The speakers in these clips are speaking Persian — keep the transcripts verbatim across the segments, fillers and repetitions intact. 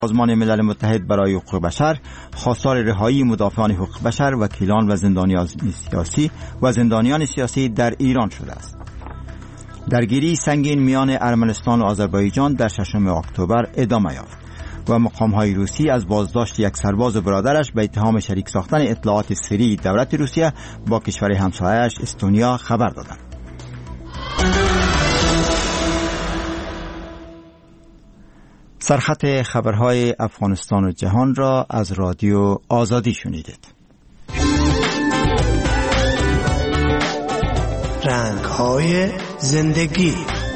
سازمان ملل متحد برای حقوق بشر خواستار رهایی مدافعان حقوق بشر، وکیلان و زندانیان سیاسی و زندانیان سیاسی در ایران شده است. درگیری سنگین میان ارمنستان و آذربایجان در ششم اکتبر ادامه یافت و مقام‌های روسی از بازداشت یک سرباز برادرش به اتهام شریک ساختن اطلاعات سری دولت روسیه با کشور همسایه‌اش استونیا خبر دادند. سرخط خبرهای افغانستان و جهان را از رادیو آزادی شنیدید. رنگ‌های زندگی.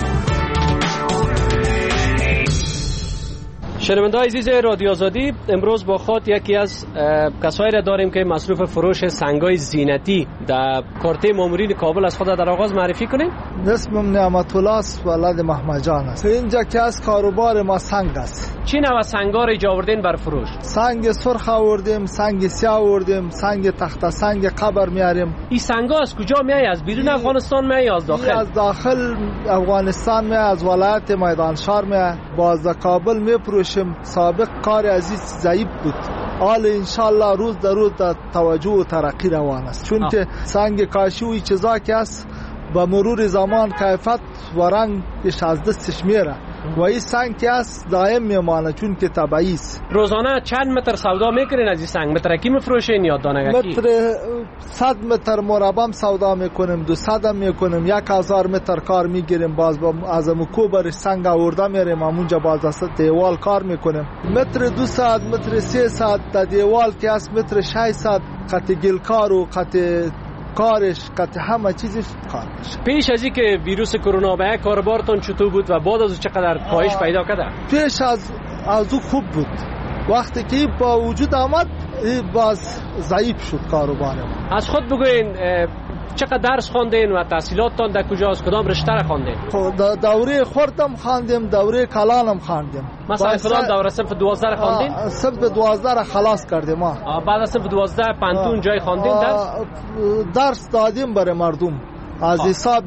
شنونده‌های عزیز رادیو آزادی، امروز با خود یکی از کسایی را داریم که مصروف فروش سنگ‌های زینتی در کارته مامورین کابل از خود در آغاز معرفی کنیم. اسمم نعمت الله است، ولد محمد جان است. اینجا که از کاروبار ما سنگ است. چی نوع سنگ‌ها را اینجا آوردین بر فروش؟ سنگ سرخ آوردیم، سنگ سیاه آوردیم، سنگ تخته سنگ قبر میاریم. این سنگ‌ها از کجا میای؟ از بیرون افغانستان میای یا از داخل؟ از داخل افغانستان میای، از ولایت میدانشهر میای. باز کابل میفروشیم. سابق کار عزیز ضعیف بود، حال انشالله روز در روز در توجه و ترقی روان است، چون که سنگ کاشی و چیزا که است با مرور زمان کیفیت و رنگش از دستش میره و این سنگ که است دائم میمانه چون که طبیعی است. روزانه چند متر سودا میکنین از این سنگ؟ متر کی میفروشین یا دانگکی؟ متر صد متر مربع سودا میکنیم، دو صد هم میکنیم، یک هزار متر کار میگیریم. باز با از مکوبر سنگ آورده میریم همونجا باز از دیوال کار میکنیم. متر دو صد متر سه صد در دیوال که است متر ششصد قطع گلکار و قطع کارش قطع همه چیزش کار میشه. پیش از اینکه ویروس کرونا به کاربارتون چطور بود و بعد از اون چقدر کاهش پیدا کرده؟ پیش از از او خوب بود، وقتی که با وجود آمد باز ضعیف شد کاروبار ما. از خود بگوین چقدر درس خواندین و تحصیلاتتان در کجاست؟ کدام رشته را خواندین؟ دوره خردم خواندیم، دوره کلانم خواندیم. مثلا کدام دوره؟ صنف دوازده را خواندین؟ صنف دوازده را خلاص کردیم ما. بعد از صنف دوازده پنتون جای خواندین درس؟ درس دادیم برای مردم از حساب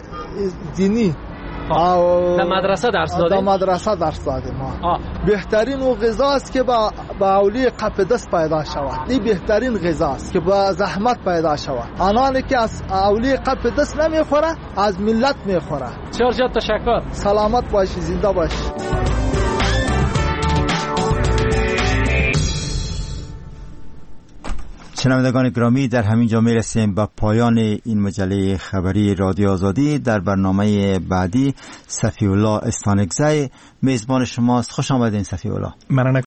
دینی. در مدرسه درس دادیم؟ در مدرسه درس دادیم ما. بهترین و غذا است که با با اولی قپ دست پیدا شود. این بهترین غذا است که با زحمت پیدا شود. آنانی که از اولی قپ دست نمیخوره از ملت میخوره. بسیار زیاد تشکر. سلامت باشی، زنده باشی. شنوندگان گرامی، در همین جا میرسیم به پایان این مجله خبری رادیو آزادی. در برنامه بعدی صفی الله استانکزی میزبان شماست. خوش آمدین صفی الله. مننه